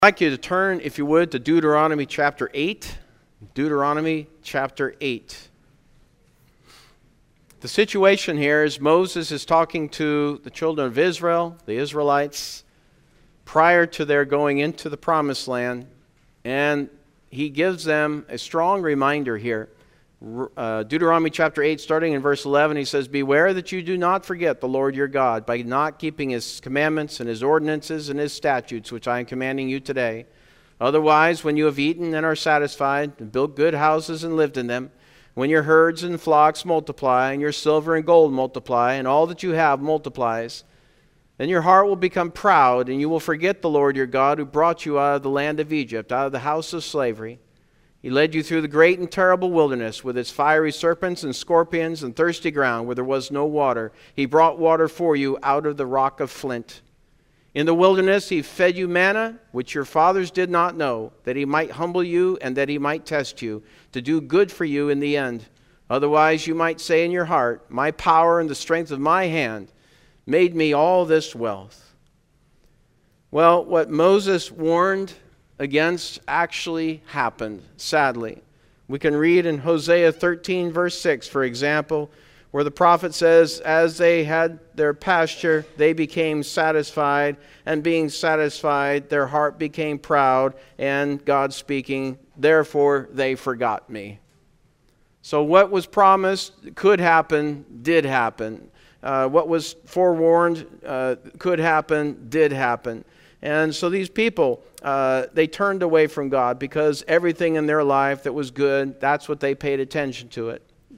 I'd like you to turn, if you would, to Deuteronomy chapter 8. Deuteronomy chapter 8. The situation here is Moses is talking to the children of Israel, the Israelites, prior to their going into the promised land. And he gives them a strong reminder here. Deuteronomy chapter 8, starting in verse 11, he says, "Beware that you do not forget the Lord your God by not keeping his commandments and his ordinances and his statutes, which I am commanding you today. Otherwise, when you have eaten and are satisfied, and built good houses and lived in them, when your herds and flocks multiply, and your silver and gold multiply, and all that you have multiplies, then your heart will become proud, and you will forget the Lord your God who brought you out of the land of Egypt, out of the house of slavery. He led you through the great and terrible wilderness with its fiery serpents and scorpions and thirsty ground where there was no water. He brought water for you out of the rock of flint. In the wilderness he fed you manna, which your fathers did not know, that he might humble you and that he might test you, to do good for you in the end. Otherwise you might say in your heart, my power and the strength of my hand made me all this wealth." Well, what Moses warned against actually happened, sadly. We can read in Hosea 13, verse 6, for example, where the prophet says, "As they had their pasture, they became satisfied, and being satisfied, their heart became proud," and God speaking, "Therefore they forgot me." So what was promised could happen, did happen. What was forewarned could happen, did happen. And so these people, they turned away from God because everything in their life that was good, that's what they paid attention to.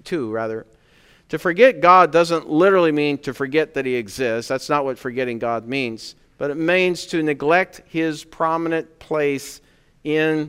To forget God doesn't literally mean to forget that he exists. That's not what forgetting God means. But it means to neglect his prominent place in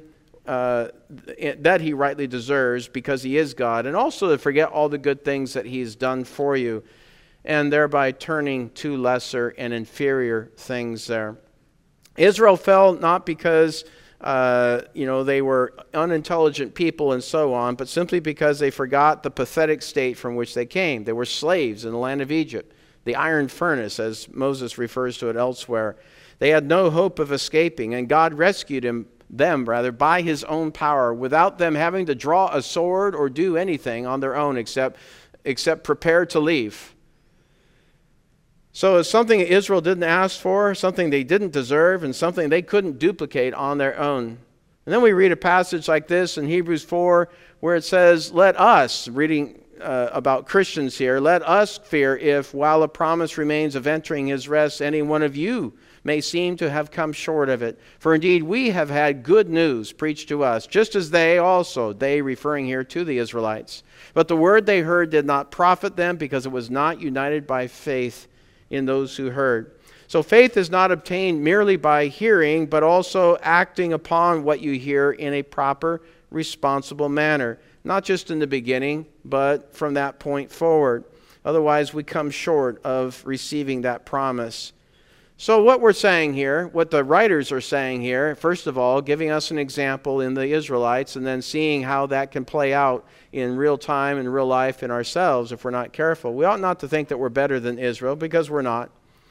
that he rightly deserves because he is God, and also to forget all the good things that he's done for you, and thereby turning to lesser and inferior things there. Israel fell not because they were unintelligent people and so on, but simply because they forgot the pathetic state from which they came. They were slaves in the land of Egypt, the iron furnace, as Moses refers to it elsewhere. They had no hope of escaping, and God rescued them by his own power, without them having to draw a sword or do anything on their own except prepare to leave. So it's something Israel didn't ask for, something they didn't deserve, and something they couldn't duplicate on their own. And then we read a passage like this in Hebrews 4 where it says, "Let us," reading about Christians here, "let us fear if, while a promise remains of entering his rest, any one of you may seem to have come short of it. For indeed we have had good news preached to us, just as they also," they referring here to the Israelites, "but the word they heard did not profit them because it was not united by faith in those who heard." So faith is not obtained merely by hearing, but also acting upon what you hear in a proper, responsible manner. Not just in the beginning, but from that point forward. Otherwise, we come short of receiving that promise. So what we're saying here, what the writers are saying here, first of all, giving us an example in the Israelites, and then seeing how that can play out in real time, in real life, in ourselves if we're not careful. We ought not to think that we're better than Israel, because we're not.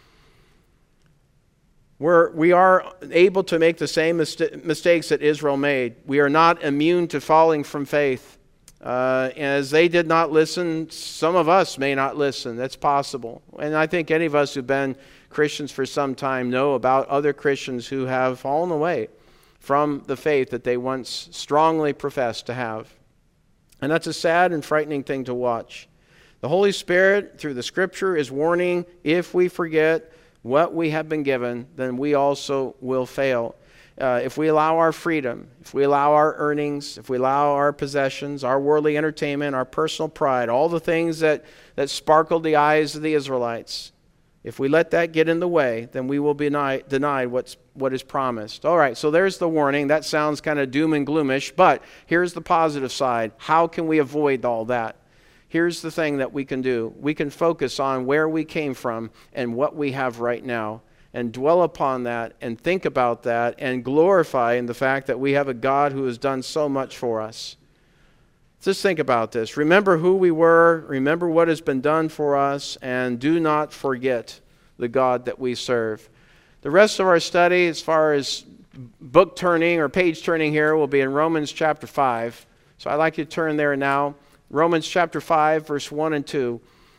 We are able to make the same mistakes that Israel made. We are not immune to falling from faith. As they did not listen, some of us may not listen. That's possible. And I think any of us who've been Christians for some time know about other Christians who have fallen away from the faith that they once strongly professed to have. And that's a sad and frightening thing to watch. The Holy Spirit, through the Scripture, is warning, if we forget what we have been given, then we also will fail. If we allow our freedom, if we allow our earnings, if we allow our possessions, our worldly entertainment, our personal pride, all the things that sparkled the eyes of the Israelites, if we let that get in the way, then we will be denied what is promised. All right, so there's the warning. That sounds kind of doom and gloomish, but here's the positive side. How can we avoid all that? Here's the thing that we can do. We can focus on where we came from and what we have right now, and dwell upon that and think about that and glorify in the fact that we have a God who has done so much for us. Just think about this. Remember who we were, remember what has been done for us, and do not forget the God that we serve. The rest of our study, as far as book turning or page turning here will be in Romans chapter 5. So I'd like you to turn there now. Romans chapter 5, verse 1 and 2.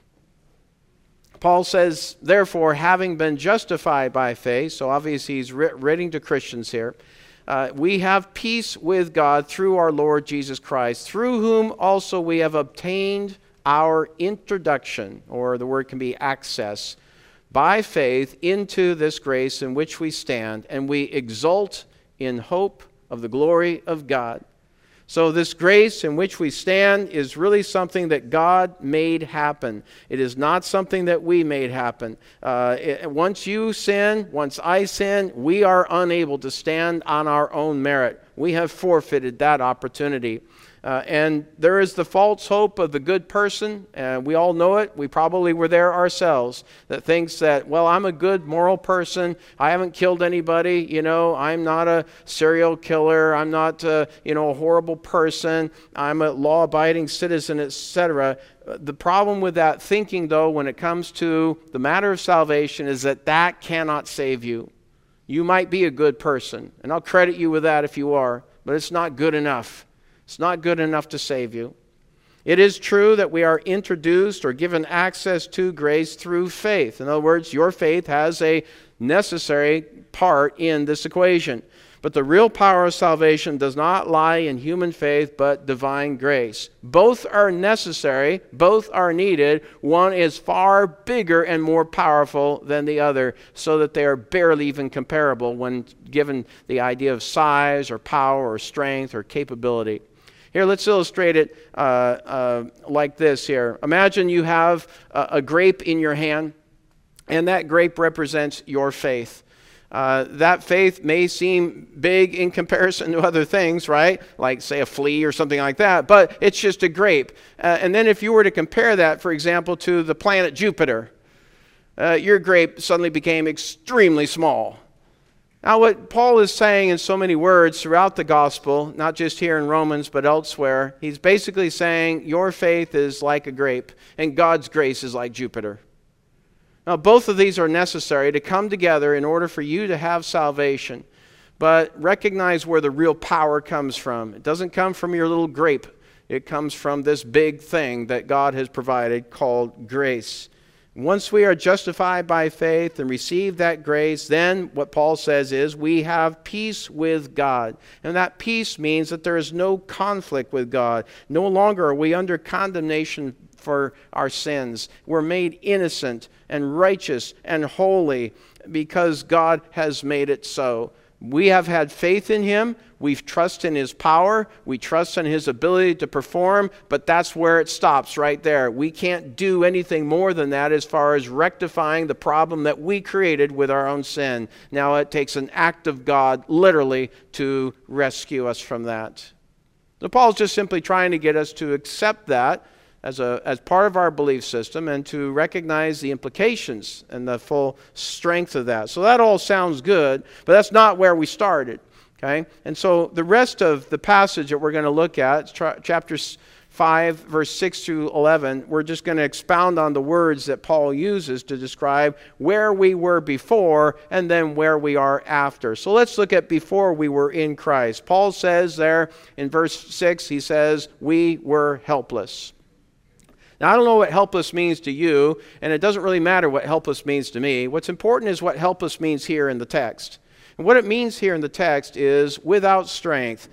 Paul says, therefore, having been justified by faith, so obviously he's writing to Christians here, we have peace with God through our Lord Jesus Christ, through whom also we have obtained our introduction, or the word can be access, by faith into this grace in which we stand, and we exult in hope of the glory of God. So this grace in which we stand is really something that God made happen. It is not something that we made happen. Once you sin, once I sin, we are unable to stand on our own merit. We have forfeited that opportunity. And there is the false hope of the good person, and we all know it. We probably were there ourselves, that thinks that, well, I'm a good moral person. I haven't killed anybody. I'm not a serial killer. I'm not, a horrible person. I'm a law-abiding citizen, etc. The problem with that thinking, though, when it comes to the matter of salvation, is that that cannot save you. You might be a good person, and I'll credit you with that if you are, but it's not good enough. It's not good enough to save you. It is true that we are introduced or given access to grace through faith. In other words, your faith has a necessary part in this equation. But the real power of salvation does not lie in human faith, but divine grace. Both are necessary. Both are needed. One is far bigger and more powerful than the other, so that they are barely even comparable when given the idea of size or power or strength or capability. Here, let's illustrate it like this here. Imagine you have a grape in your hand, and that grape represents your faith. That faith may seem big in comparison to other things, right? Like, say, a flea or something like that, but it's just a grape. And then if you were to compare that, for example, to the planet Jupiter, your grape suddenly became extremely small. Now, what Paul is saying in so many words throughout the gospel, not just here in Romans, but elsewhere, he's basically saying your faith is like a grape, and God's grace is like Jupiter. Now, both of these are necessary to come together in order for you to have salvation. But recognize where the real power comes from. It doesn't come from your little grape. It comes from this big thing that God has provided called grace. Once we are justified by faith and receive that grace, then what Paul says is we have peace with God. And that peace means that there is no conflict with God. No longer are we under condemnation for our sins. We're made innocent and righteous and holy because God has made it so. We have had faith in Him. We trust in His power. We trust in His ability to perform, but that's where it stops right there. We can't do anything more than that as far as rectifying the problem that we created with our own sin. Now it takes an act of God, literally, to rescue us from that. So Paul's just simply trying to get us to accept that as part of our belief system and to recognize the implications and the full strength of that. So that all sounds good, but that's not where we started. Okay? And so the rest of the passage that we're going to look at, chapter 5, verse 6 through 11, we're just going to expound on the words that Paul uses to describe where we were before and then where we are after. So let's look at before we were in Christ. Paul says there in verse 6, he says, we were helpless. Now, I don't know what helpless means to you, and it doesn't really matter what helpless means to me. What's important is what helpless means here in the text. And what it means here in the text is without strength,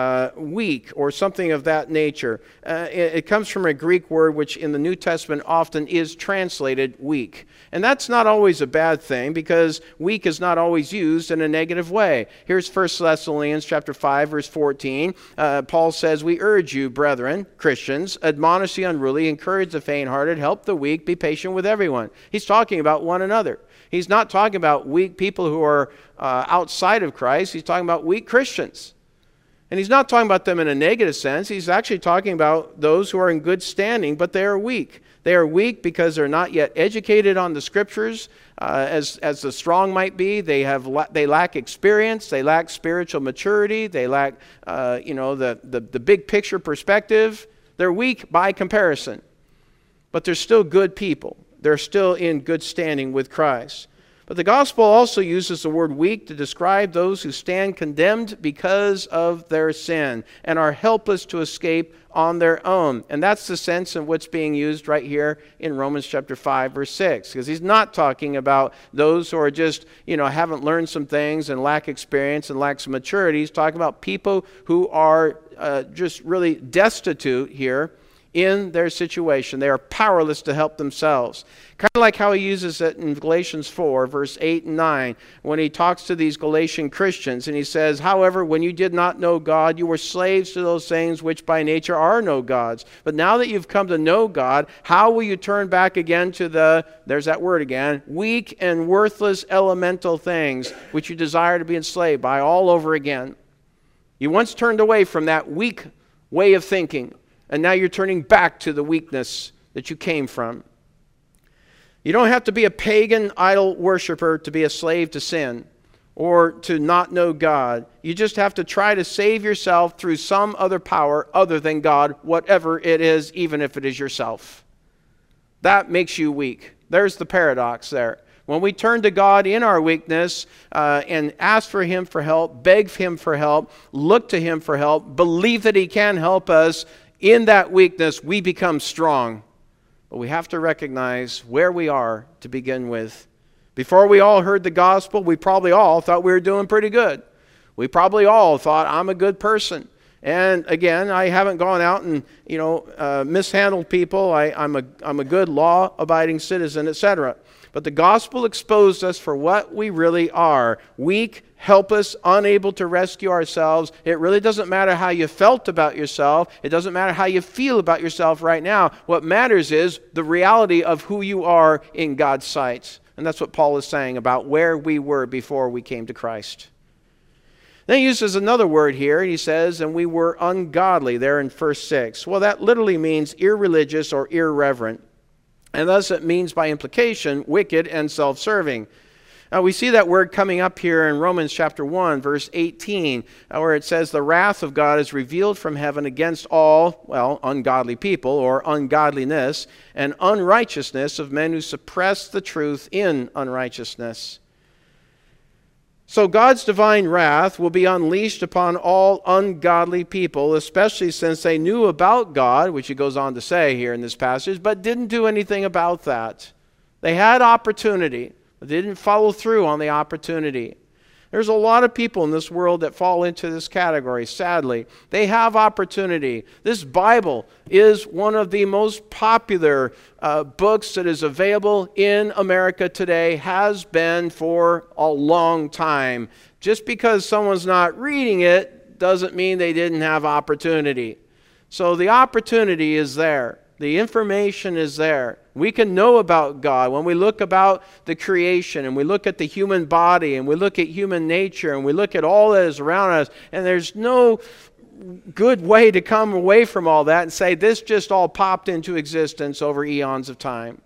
weak, or something of that nature. It comes from a Greek word which in the New Testament often is translated weak. And that's not always a bad thing because weak is not always used in a negative way. Here's 1 Thessalonians chapter 5, verse 14. Paul says, we urge you, brethren, Christians, admonish the unruly, encourage the faint-hearted, help the weak, be patient with everyone. He's talking about one another. He's not talking about weak people who are outside of Christ. He's talking about weak Christians. And he's not talking about them in a negative sense. He's actually talking about those who are in good standing, but they are weak. They are weak because they're not yet educated on the Scriptures, as the strong might be. They lack experience. They lack spiritual maturity. They lack, the big picture perspective. They're weak by comparison, but they're still good people. They're still in good standing with Christ. But the gospel also uses the word weak to describe those who stand condemned because of their sin and are helpless to escape on their own. And that's the sense in what's being used right here in Romans chapter 5, verse 6. Because he's not talking about those who are just, haven't learned some things and lack experience and lack some maturity. He's talking about people who are just really destitute here in their situation. They are powerless to help themselves. Kind of like how he uses it in Galatians 4, verse 8 and 9, when he talks to these Galatian Christians, and he says, however, when you did not know God, you were slaves to those things which by nature are no gods. But now that you've come to know God, how will you turn back again to there's that word again, weak and worthless elemental things which you desire to be enslaved by all over again? You once turned away from that weak way of thinking, and now you're turning back to the weakness that you came from. You don't have to be a pagan idol worshiper to be a slave to sin or to not know God. You just have to try to save yourself through some other power other than God, whatever it is, even if it is yourself. That makes you weak. There's the paradox there. When we turn to God in our weakness and ask for Him for help, beg Him for help, look to Him for help, believe that He can help us, in that weakness, we become strong. But we have to recognize where we are to begin with. Before we all heard the gospel, we probably all thought we were doing pretty good. We probably all thought, I'm a good person. And again, I haven't gone out and mishandled people. I'm a good law-abiding citizen, etc. But the gospel exposed us for what we really are. Weak, helpless, unable to rescue ourselves. It really doesn't matter how you felt about yourself. It doesn't matter how you feel about yourself right now. What matters is the reality of who you are in God's sight. And that's what Paul is saying about where we were before we came to Christ. Then he uses another word here, and he says, and we were ungodly, there in verse 6. Well, that literally means irreligious or irreverent. And thus it means by implication, wicked and self-serving. Now we see that word coming up here in Romans chapter 1, verse 18, where it says, the wrath of God is revealed from heaven against all, ungodly people, or ungodliness, and unrighteousness of men who suppress the truth in unrighteousness. So God's divine wrath will be unleashed upon all ungodly people, especially since they knew about God, which he goes on to say here in this passage, but didn't do anything about that. They had opportunity, but they didn't follow through on the opportunity. There's a lot of people in this world that fall into this category, sadly. They have opportunity. This Bible is one of the most popular books that is available in America today, has been for a long time. Just because someone's not reading it doesn't mean they didn't have opportunity. So the opportunity is there. The information is there. We can know about God. When we look about the creation and we look at the human body and we look at human nature and we look at all that is around us, and there's no good way to come away from all that and say this just all popped into existence over eons of time.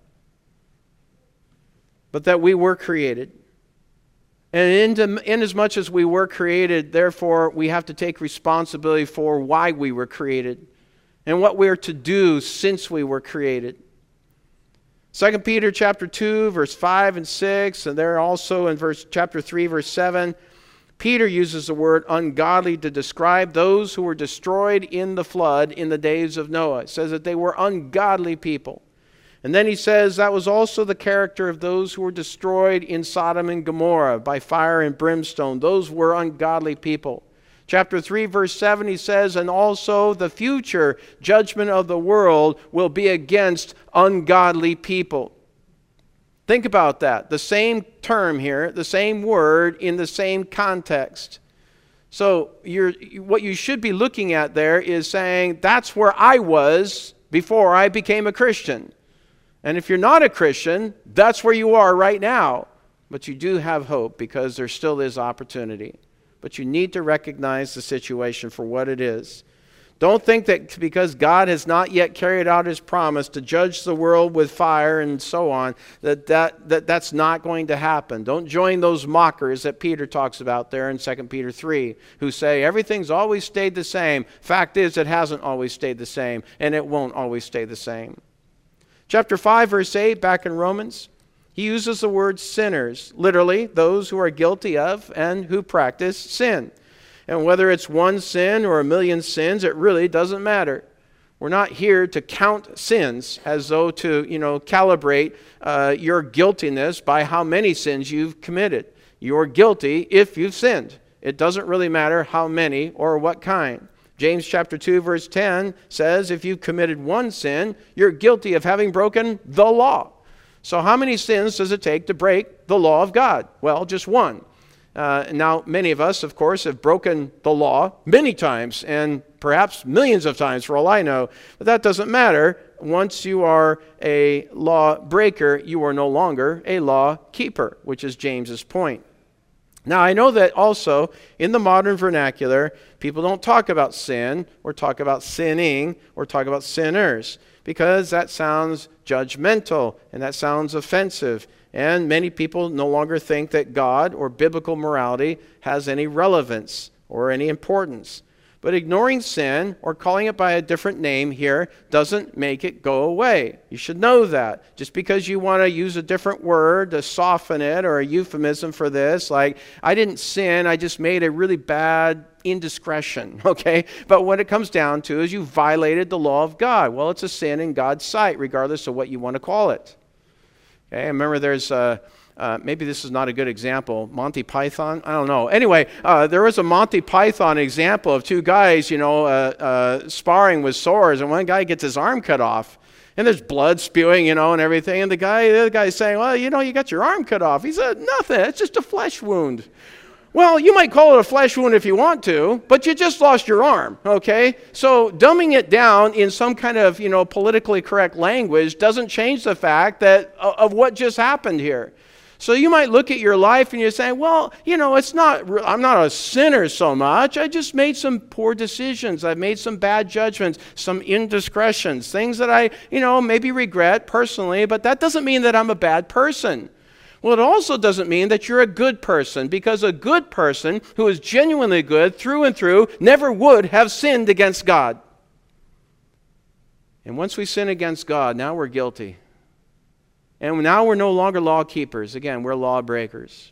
But that we were created. And in as much as we were created, therefore we have to take responsibility for why we were created and what we are to do since we were created. 2 Peter chapter 2, verse 5 and 6, and there also in chapter 3, verse 7, Peter uses the word ungodly to describe those who were destroyed in the flood in the days of Noah. It says that they were ungodly people. And then he says that was also the character of those who were destroyed in Sodom and Gomorrah by fire and brimstone. Those were ungodly people. Chapter 3, verse 7, he says, and also the future judgment of the world will be against ungodly people. Think about that. The same term here, the same word in the same context. So what you should be looking at there is saying, that's where I was before I became a Christian. And if you're not a Christian, that's where you are right now. But you do have hope because there still is opportunity. But you need to recognize the situation for what it is. Don't think that because God has not yet carried out His promise to judge the world with fire and so on, that's not going to happen. Don't join those mockers that Peter talks about there in 2 Peter 3, who say everything's always stayed the same. Fact is, it hasn't always stayed the same, and it won't always stay the same. Chapter 5, verse 8, back in Romans, He uses the word sinners, literally those who are guilty of and who practice sin. And whether it's one sin or a million sins, it really doesn't matter. We're not here to count sins as though to, calibrate your guiltiness by how many sins you've committed. You're guilty if you've sinned. It doesn't really matter how many or what kind. James chapter 2, verse 10 says, if you've committed one sin, you're guilty of having broken the law. So how many sins does it take to break the law of God? Well, just one. Now, many of us, of course, have broken the law many times, and perhaps millions of times for all I know. But that doesn't matter. Once you are a law breaker, you are no longer a law keeper, which is James's point. Now, I know that also in the modern vernacular, people don't talk about sin or talk about sinning or talk about sinners, because that sounds judgmental and that sounds offensive. And many people no longer think that God or biblical morality has any relevance or any importance. But ignoring sin or calling it by a different name here doesn't make it go away. You should know that. Just because you want to use a different word to soften it or a euphemism for this, like, I didn't sin, I just made a really bad indiscretion, okay? But what it comes down to is you violated the law of God. Well, it's a sin in God's sight, regardless of what you want to call it. Okay, I remember there's maybe this is not a good example. Monty Python? I don't know. Anyway, there was a Monty Python example of two guys, sparring with swords, and one guy gets his arm cut off. And there's blood spewing, and everything. And the other guy's saying, well, you got your arm cut off. He said, nothing. It's just a flesh wound. Well, you might call it a flesh wound if you want to, but you just lost your arm, okay? So dumbing it down in some kind of, politically correct language doesn't change the fact that of what just happened here. So you might look at your life and you're saying, well, I'm not a sinner so much. I just made some poor decisions. I've made some bad judgments, some indiscretions, things that I, maybe regret personally, but that doesn't mean that I'm a bad person. Well, it also doesn't mean that you're a good person, because a good person who is genuinely good through and through never would have sinned against God. And once we sin against God, now we're guilty. And now we're no longer law keepers. Again, we're law breakers.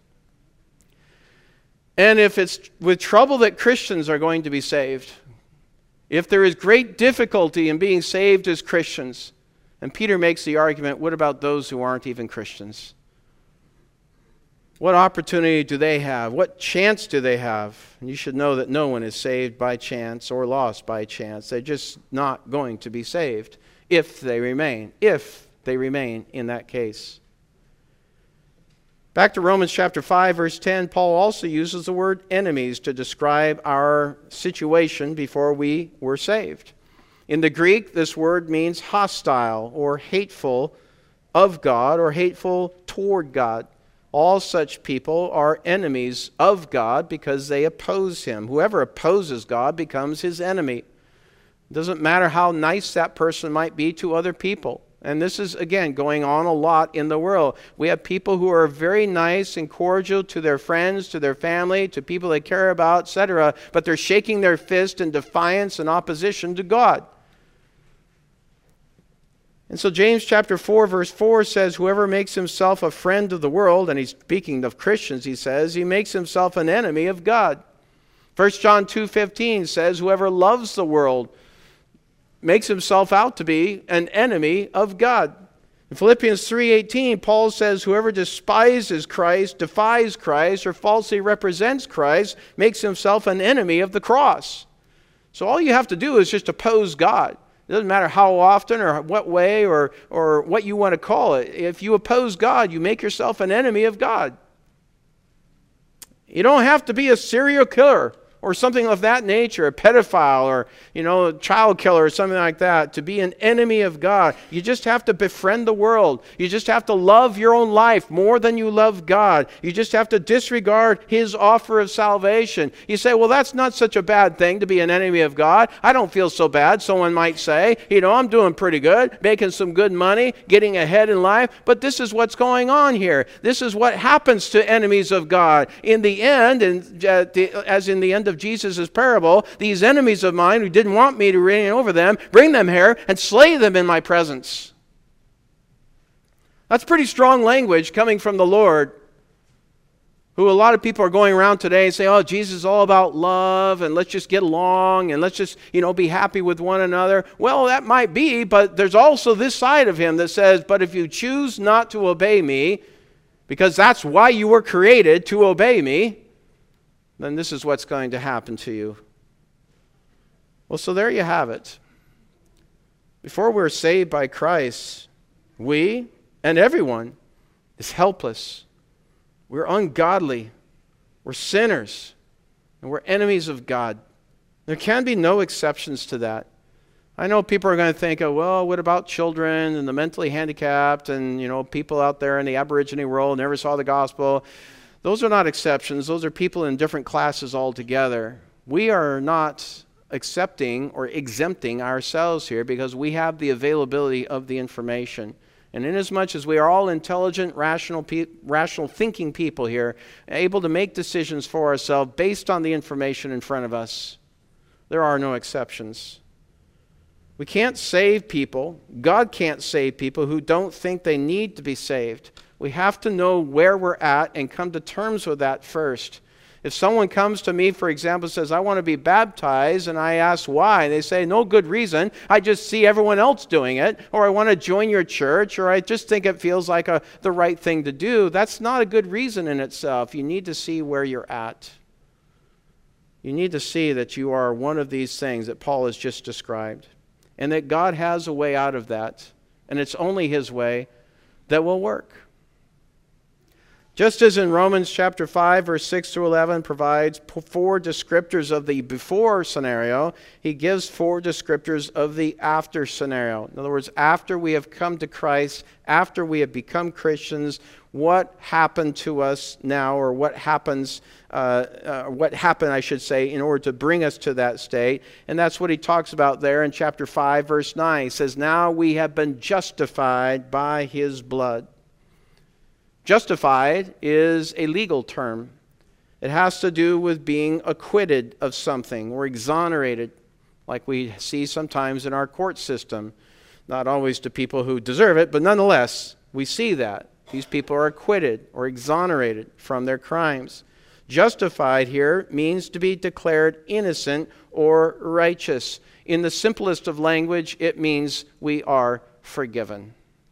And if it's with trouble that Christians are going to be saved, if there is great difficulty in being saved as Christians, and Peter makes the argument, what about those who aren't even Christians? What opportunity do they have? What chance do they have? And you should know that no one is saved by chance or lost by chance. They're just not going to be saved if they remain in that case. Back to Romans chapter 5, verse 10, Paul also uses the word enemies to describe our situation before we were saved. In the Greek, this word means hostile or hateful of God or hateful toward God. All such people are enemies of God because they oppose Him. Whoever opposes God becomes His enemy. It doesn't matter how nice that person might be to other people. And this is, again, going on a lot in the world. We have people who are very nice and cordial to their friends, to their family, to people they care about, etc., but they're shaking their fist in defiance and opposition to God. And so James chapter 4, verse 4 says, whoever makes himself a friend of the world, and he's speaking of Christians, he says, he makes himself an enemy of God. 1 John 2:15 says, whoever loves the world makes himself out to be an enemy of God. In Philippians 3:18, Paul says, whoever despises Christ, defies Christ, or falsely represents Christ, makes himself an enemy of the cross. So all you have to do is just oppose God. It doesn't matter how often or what way or what you want to call it. If you oppose God, you make yourself an enemy of God. You don't have to be a serial killer or something of that nature, a pedophile or, a child killer or something like that, to be an enemy of God. You just have to befriend the world. You just have to love your own life more than you love God. You just have to disregard His offer of salvation. You say, well, that's not such a bad thing to be an enemy of God. I don't feel so bad, someone might say. I'm doing pretty good, making some good money, getting ahead in life. But this is what's going on here. This is what happens to enemies of God. In the end, as in the end of Jesus' parable, these enemies of mine who didn't want me to reign over them, bring them here and slay them in my presence. That's pretty strong language coming from the Lord, who a lot of people are going around today and say, oh, Jesus is all about love, and let's just get along, and let's just, be happy with one another. Well, that might be, but there's also this side of him that says, but if you choose not to obey me, because that's why you were created, to obey me, then this is what's going to happen to you. Well, so there you have it. Before we're saved by Christ, we and everyone is helpless. We're ungodly, we're sinners, and we're enemies of God. There can be no exceptions to that. I know people are going to think, oh, well, what about children and the mentally handicapped and, people out there in the Aborigine world never saw the gospel. Those are not exceptions. Those are people in different classes altogether. We are not accepting or exempting ourselves here because we have the availability of the information. And inasmuch as we are all intelligent, rational thinking people here, able to make decisions for ourselves based on the information in front of us, there are no exceptions. We can't save people. God can't save people who don't think they need to be saved. We have to know where we're at and come to terms with that first. If someone comes to me, for example, says, I want to be baptized, and I ask why, and they say, no good reason, I just see everyone else doing it, or I want to join your church, or I just think it feels like the right thing to do, that's not a good reason in itself. You need to see where you're at. You need to see that you are one of these things that Paul has just described, and that God has a way out of that, and it's only His way that will work. Just as in Romans chapter 5, verse 6 through 11 provides 4 descriptors of the before scenario, he gives 4 descriptors of the after scenario. In other words, after we have come to Christ, after we have become Christians, what happened to us now, or what happened, I should say, in order to bring us to that state. And that's what he talks about there in chapter 5, verse 9. He says, now we have been justified by His blood. Justified is a legal term. It has to do with being acquitted of something or exonerated, like we see sometimes in our court system. Not always to people who deserve it, but nonetheless, we see that. These people are acquitted or exonerated from their crimes. Justified here means to be declared innocent or righteous. In the simplest of language, it means we are forgiven.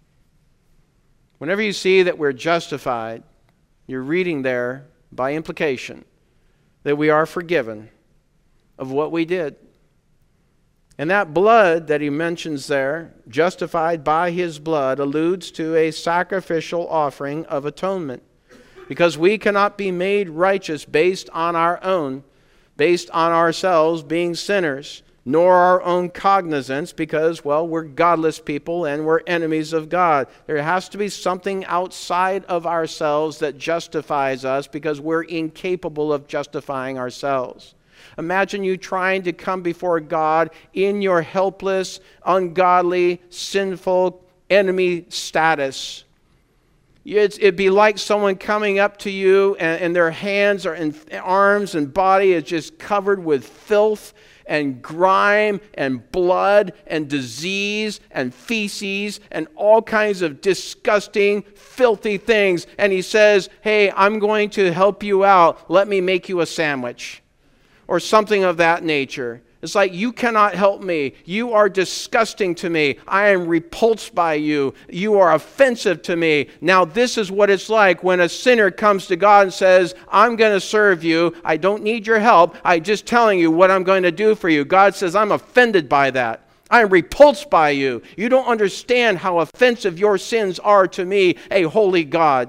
Whenever you see that we're justified, you're reading there, by implication, that we are forgiven of what we did. And that blood that he mentions there, justified by His blood, alludes to a sacrificial offering of atonement. Because we cannot be made righteous based on our own, based on ourselves being sinners, nor our own cognizance, because, well, we're godless people and we're enemies of God. There has to be something outside of ourselves that justifies us, because we're incapable of justifying ourselves. Imagine you trying to come before God in your helpless, ungodly, sinful enemy status. It'd be like someone coming up to you and their hands and arms and body is just covered with filth and grime and blood and disease and feces and all kinds of disgusting, filthy things. And he says, hey, I'm going to help you out. Let me make you a sandwich. Or something of that nature. It's like, you cannot help me. You are disgusting to me. I am repulsed by you. You are offensive to me. Now this is what it's like when a sinner comes to God and says, I'm going to serve you. I don't need your help. I'm just telling you what I'm going to do for you. God says, I'm offended by that. I am repulsed by you. You don't understand how offensive your sins are to me, a holy God.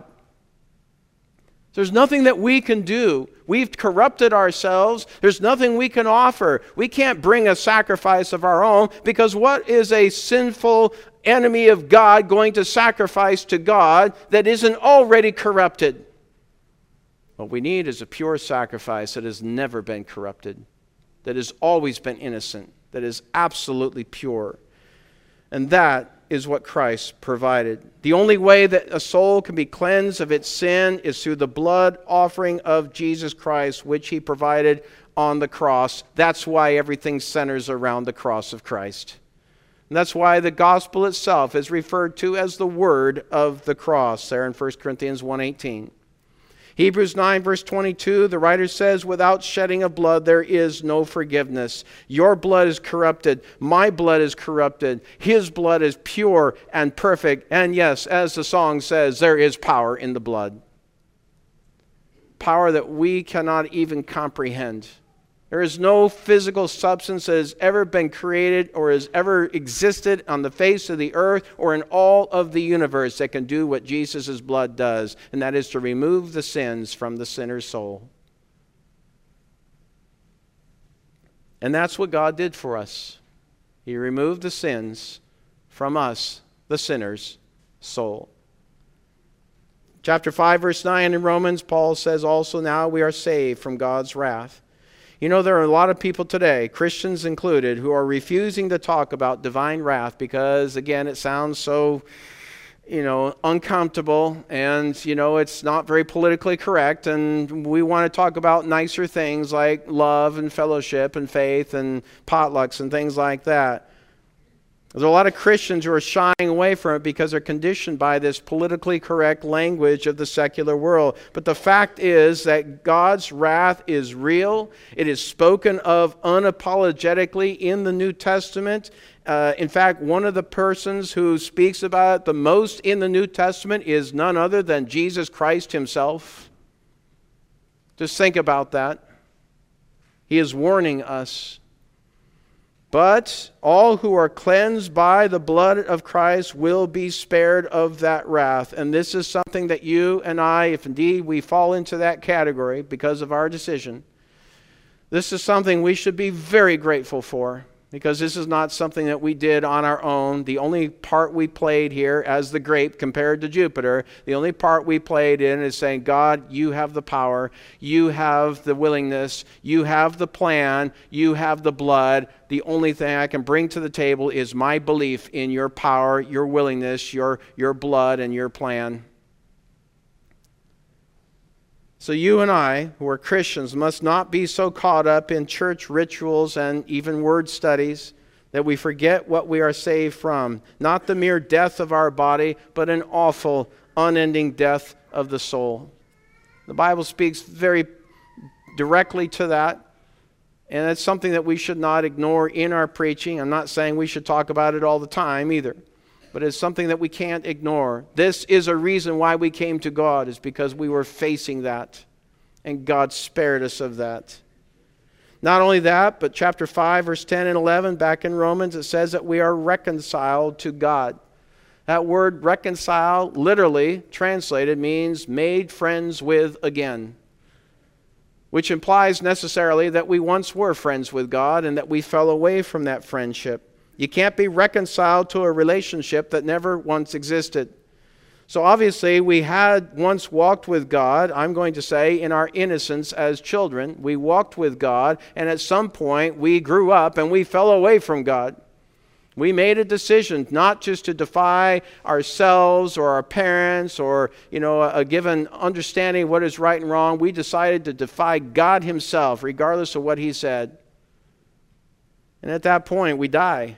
There's nothing that we can do. We've corrupted ourselves. There's nothing we can offer. We can't bring a sacrifice of our own, because what is a sinful enemy of God going to sacrifice to God that isn't already corrupted? What we need is a pure sacrifice that has never been corrupted, that has always been innocent, that is absolutely pure. And that is what Christ provided. The only way that a soul can be cleansed of its sin is through the blood offering of Jesus Christ, which He provided on the cross. That's why everything centers around the cross of Christ. And that's why the gospel itself is referred to as the word of the cross there in 1 Corinthians 1:18. Hebrews 9 verse 22, the writer says, without shedding of blood there is no forgiveness. Your blood is corrupted. My blood is corrupted. His blood is pure and perfect. And yes, as the song says, there is power in the blood. Power that we cannot even comprehend. There is no physical substance that has ever been created or has ever existed on the face of the earth or in all of the universe that can do what Jesus' blood does, and that is to remove the sins from the sinner's soul. And that's what God did for us. He removed the sins from us, the sinner's soul. Chapter 5, verse 9 in Romans, Paul says also, now we are saved from God's wrath. You know, there are a lot of people today, Christians included, who are refusing to talk about divine wrath because, again, it sounds so, uncomfortable and, it's not very politically correct. And we want to talk about nicer things like love and fellowship and faith and potlucks and things like that. There's a lot of Christians who are shying away from it because they're conditioned by this politically correct language of the secular world. But the fact is that God's wrath is real. It is spoken of unapologetically in the New Testament. In fact, one of the persons who speaks about it the most in the New Testament is none other than Jesus Christ himself. Just think about that. He is warning us. But all who are cleansed by the blood of Christ will be spared of that wrath. And this is something that you and I, if indeed we fall into that category because of our decision, this is something we should be very grateful for. Because this is not something that we did on our own. The only part we played here as the grape compared to Jupiter, the only part we played in is saying, God, you have the power, you have the willingness, you have the plan, you have the blood. The only thing I can bring to the table is my belief in your power, your willingness, your blood, and your plan. So you and I, who are Christians, must not be so caught up in church rituals and even word studies that we forget what we are saved from. Not the mere death of our body, but an awful, unending death of the soul. The Bible speaks very directly to that. And it's something that we should not ignore in our preaching. I'm not saying we should talk about it all the time either. But it's something that we can't ignore. This is a reason why we came to God, is because we were facing that. And God spared us of that. Not only that, but chapter 5, verse 10 and 11, back in Romans, it says that we are reconciled to God. That word reconcile, literally translated, means made friends with again. Which implies necessarily that we once were friends with God and that we fell away from that friendship. You can't be reconciled to a relationship that never once existed. So obviously we had once walked with God, I'm going to say, in our innocence as children. We walked with God, and at some point we grew up and we fell away from God. We made a decision not just to defy ourselves or our parents or, a given understanding of what is right and wrong. We decided to defy God himself, regardless of what he said. And at that point, we die.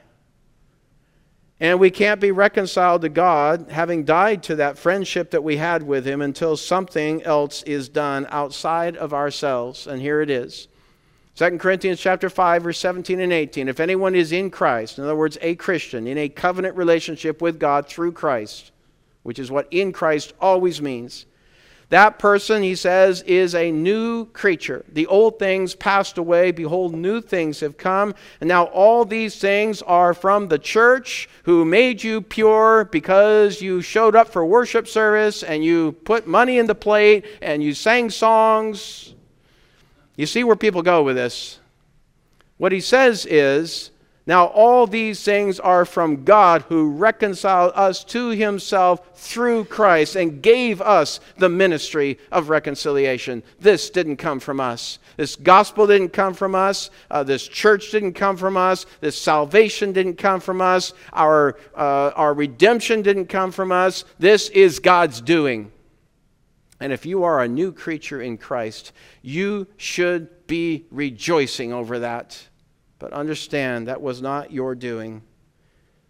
And we can't be reconciled to God, having died to that friendship that we had with him, until something else is done outside of ourselves. And here it is. 2 Corinthians chapter 5, verse 17 and 18. If anyone is in Christ, in other words, a Christian, in a covenant relationship with God through Christ, which is what in Christ always means, that person, he says, is a new creature. The old things passed away. Behold, new things have come. And now all these things are from the church, who made you pure because you showed up for worship service and you put money in the plate and you sang songs. You see where people go with this. What he says is, now all these things are from God, who reconciled us to himself through Christ and gave us the ministry of reconciliation. This didn't come from us. This gospel didn't come from us. This church didn't come from us. This salvation didn't come from us. Our redemption didn't come from us. This is God's doing. And if you are a new creature in Christ, you should be rejoicing over that. But understand, that was not your doing.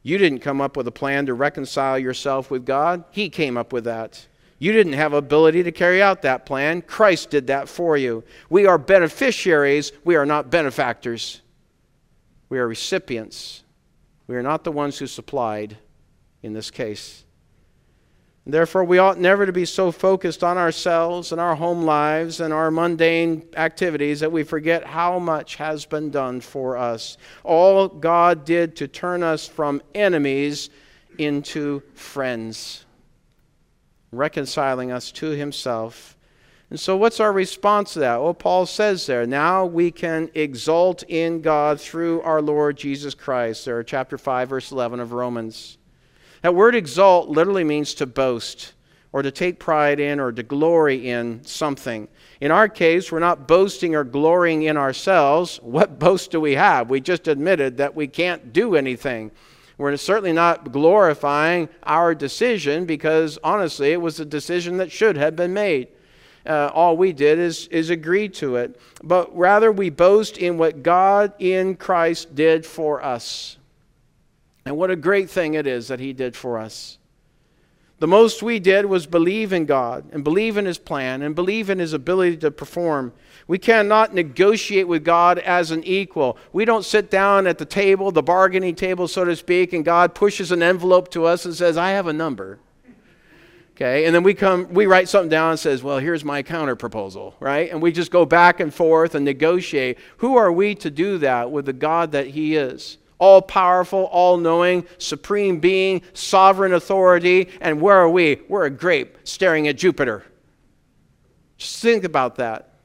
You didn't come up with a plan to reconcile yourself with God. He came up with that. You didn't have ability to carry out that plan. Christ did that for you. We are beneficiaries. We are not benefactors. We are recipients. We are not the ones who supplied in this case. Therefore, we ought never to be so focused on ourselves and our home lives and our mundane activities that we forget how much has been done for us. All God did to turn us from enemies into friends, reconciling us to himself. And so what's our response to that? Well, Paul says there, now we can exult in God through our Lord Jesus Christ. There, chapter 5, verse 11 of Romans. That word exalt literally means to boast or to take pride in or to glory in something. In our case, we're not boasting or glorying in ourselves. What boast do we have? We just admitted that we can't do anything. We're certainly not glorifying our decision because, honestly, it was a decision that should have been made. All we did is agree to it. But rather, we boast in what God in Christ did for us. And what a great thing it is that he did for us. The most we did was believe in God and believe in his plan and believe in his ability to perform. We cannot negotiate with God as an equal. We don't sit down at the table, the bargaining table, so to speak, and God pushes an envelope to us and says, I have a number. Okay, and then we write something down and says, well, here's my counter proposal, right? And we just go back and forth and negotiate. Who are we to do that with the God that he is? All-powerful, all-knowing, supreme being, sovereign authority. And where are we? We're a grape staring at Jupiter. Just think about that.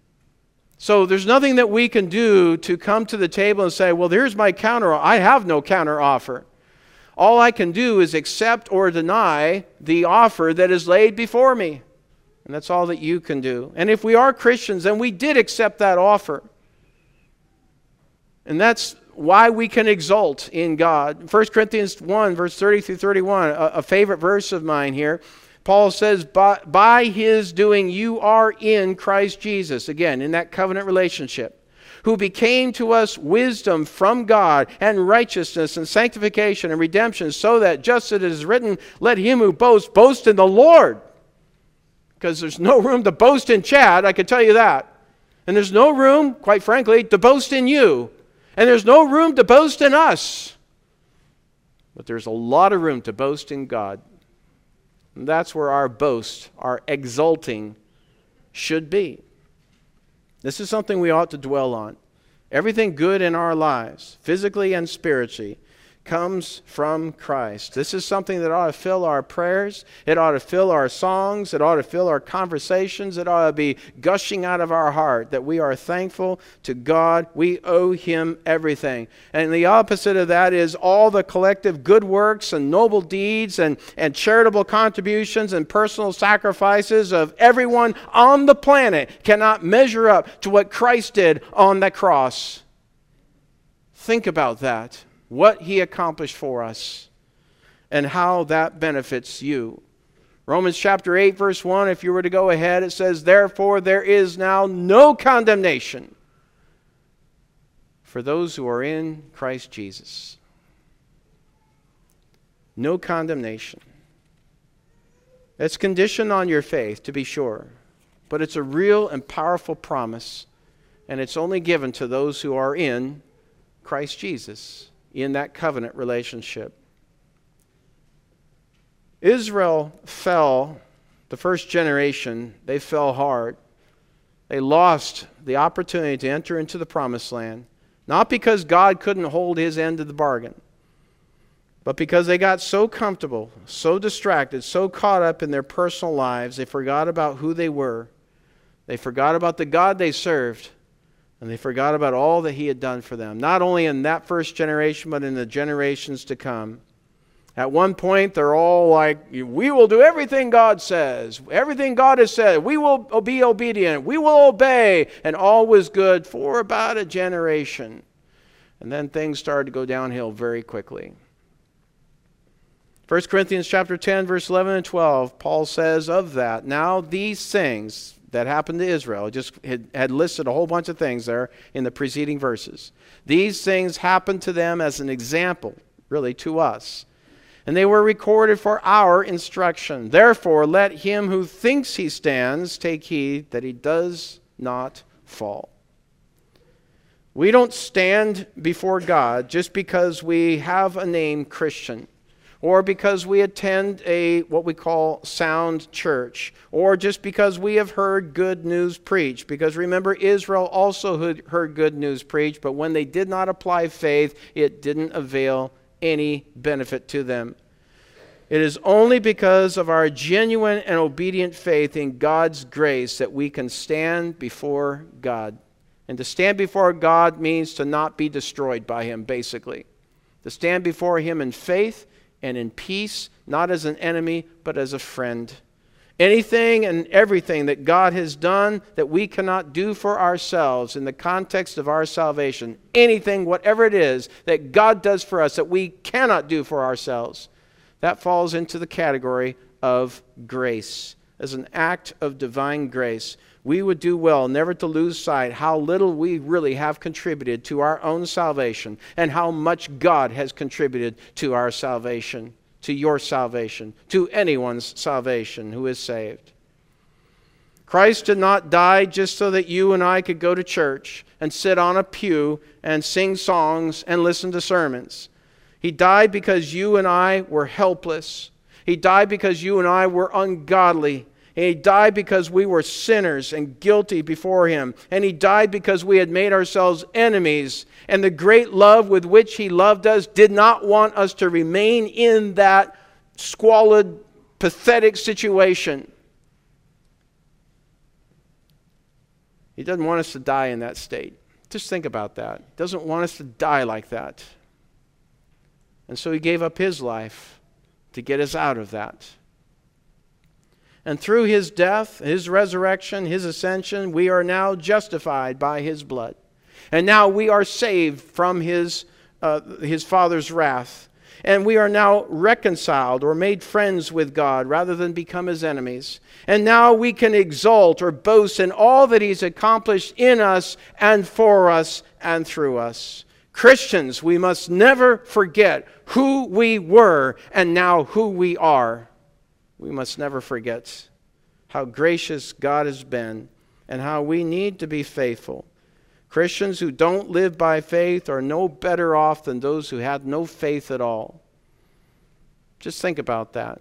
So there's nothing that we can do to come to the table and say, well, here's my counter. I have no counter offer. All I can do is accept or deny the offer that is laid before me. And that's all that you can do. And if we are Christians, then we did accept that offer. And that's why we can exult in God. 1 Corinthians 1, verse 30 through 31, a favorite verse of mine here. Paul says, by his doing you are in Christ Jesus. Again, in that covenant relationship. Who became to us wisdom from God and righteousness and sanctification and redemption, so that just as it is written, let him who boasts, boast in the Lord. Because there's no room to boast in Chad, I can tell you that. And there's no room, quite frankly, to boast in you. And there's no room to boast in us. But there's a lot of room to boast in God. And that's where our boast, our exulting, should be. This is something we ought to dwell on. Everything good in our lives, physically and spiritually, comes from Christ. This is something that ought to fill our prayers. It ought to fill our songs. It ought to fill our conversations. It ought to be gushing out of our heart that we are thankful to God. We owe him everything. And the opposite of that is all the collective good works and noble deeds and charitable contributions and personal sacrifices of everyone on the planet cannot measure up to what Christ did on the cross. Think about that. What he accomplished for us and how that benefits you. Romans chapter 8, verse 1, if you were to go ahead, it says, therefore there is now no condemnation for those who are in Christ Jesus. No condemnation. It's conditioned on your faith, to be sure, but it's a real and powerful promise, and it's only given to those who are in Christ Jesus, in that covenant relationship. Israel fell, the first generation, they fell hard. They lost the opportunity to enter into the promised land, not because God couldn't hold his end of the bargain, but because they got so comfortable, so distracted, so caught up in their personal lives, they forgot about who they were. They forgot about the God they served. And they forgot about all that he had done for them, not only in that first generation, but in the generations to come. At one point, they're all like, we will do everything God says. Everything God has said. We will be obedient. We will obey. And all was good for about a generation. And then things started to go downhill very quickly. 1 Corinthians chapter 10, verse 11 and 12, Paul says of that, now these things that happened to Israel, just had listed a whole bunch of things there in the preceding verses. These things happened to them as an example, really to us. And they were recorded for our instruction. Therefore, let him who thinks he stands take heed that he does not fall. We don't stand before God just because we have a name Christian, or because we attend what we call sound church, or just because we have heard good news preached. Because remember, Israel also heard good news preached, but when they did not apply faith, it didn't avail any benefit to them. It is only because of our genuine and obedient faith in God's grace that we can stand before God. And to stand before God means to not be destroyed by Him, basically. To stand before Him in faith and in peace, not as an enemy, but as a friend. Anything and everything that God has done that we cannot do for ourselves in the context of our salvation, anything, whatever it is, that God does for us that we cannot do for ourselves, that falls into the category of grace. As an act of divine grace, we would do well never to lose sight how little we really have contributed to our own salvation and how much God has contributed to our salvation, to your salvation, to anyone's salvation who is saved. Christ did not die just so that you and I could go to church and sit on a pew and sing songs and listen to sermons. He died because you and I were helpless. He died because you and I were ungodly. And He died because we were sinners and guilty before Him. And He died because we had made ourselves enemies. And the great love with which He loved us did not want us to remain in that squalid, pathetic situation. He doesn't want us to die in that state. Just think about that. He doesn't want us to die like that. And so He gave up His life to get us out of that. And through His death, His resurrection, His ascension, we are now justified by His blood. And now we are saved from His Father's wrath. And we are now reconciled or made friends with God rather than become His enemies. And now we can exult or boast in all that He's accomplished in us and for us and through us. Christians, we must never forget who we were and now who we are. We must never forget how gracious God has been and how we need to be faithful. Christians who don't live by faith are no better off than those who had no faith at all. Just think about that.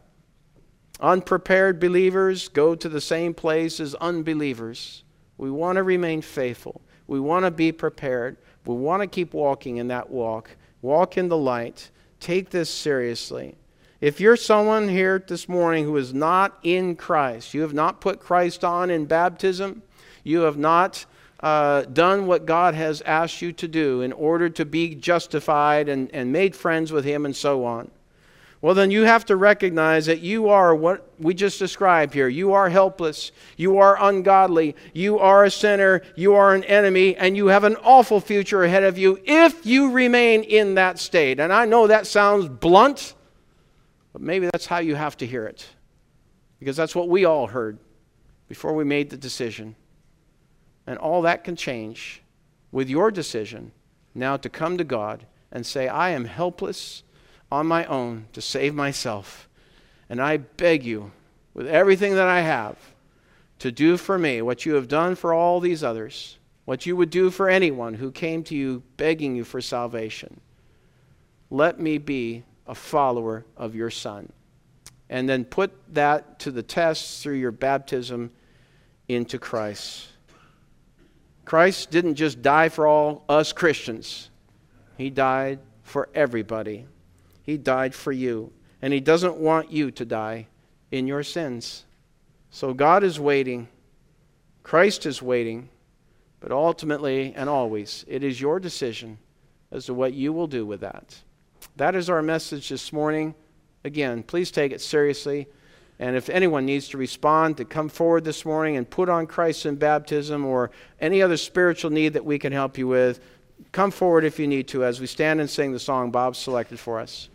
Unprepared believers go to the same place as unbelievers. We want to remain faithful. We want to be prepared. We want to keep walking in that walk. Walk in the light. Take this seriously. If you're someone here this morning who is not in Christ, you have not put Christ on in baptism, you have not done what God has asked you to do in order to be justified and made friends with Him and so on, well, then you have to recognize that you are what we just described here. You are helpless. You are ungodly. You are a sinner. You are an enemy. And you have an awful future ahead of you if you remain in that state. And I know that sounds blunt, but maybe that's how you have to hear it. Because that's what we all heard before we made the decision. And all that can change with your decision now to come to God and say, I am helpless on my own to save myself. And I beg you, with everything that I have, to do for me what you have done for all these others, what you would do for anyone who came to you begging you for salvation. Let me be a follower of your Son. And then put that to the test through your baptism into Christ. Christ didn't just die for all us Christians. He died for everybody. He died for you. And He doesn't want you to die in your sins. So God is waiting. Christ is waiting. But ultimately and always, it is your decision as to what you will do with that. That is our message this morning. Again, please take it seriously. And if anyone needs to respond, to come forward this morning and put on Christ in baptism or any other spiritual need that we can help you with, come forward if you need to as we stand and sing the song Bob selected for us.